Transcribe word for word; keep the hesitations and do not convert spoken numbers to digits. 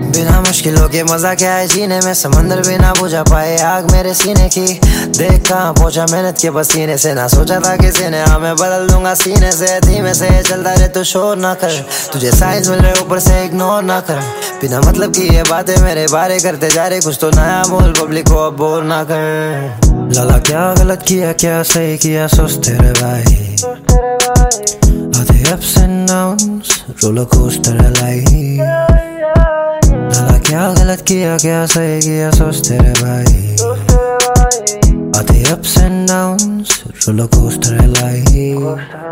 बिना मुश्किलों के मजा क्या है जीने में, समंदर भी ना बुझा पाए आग मेरे सीने की। देख कहाँ पहुंचा मेहनत के पसीने से, ना सोचा था किसी ने हाँ मैं बदल दूंगा सीने से। धीमे से चलता रहे तो शोर ना कर, तुझे साइंस मिल रहे ऊपर से इग्नोर ना कर। बिना मतलब की ये बातें मेरे बारे करते जा रहे, कुछ तो नया बोल पब्लिक को अब बोर ना कर। लाला क्या गलत किया क्या सही किया सोचते रहे भाई, आधे ups and downs roller coaster है लाइफ। लाला क्या गलत किया क्या सही किया सोचते रहे भाई, आधे ups and downs roller coaster है लाइफ।